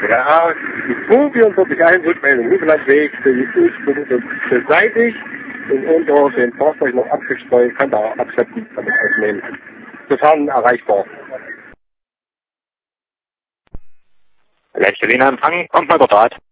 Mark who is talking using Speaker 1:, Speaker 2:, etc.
Speaker 1: 3a, die 244 Rückmeldung, Hüfelandweg, beseitigt und unter dem Fahrzeug noch abgestreut, kann da Abschleppen damit aufnehmen. Sofern erreichbar.
Speaker 2: Letzte Linie empfangen, kommt mal dort.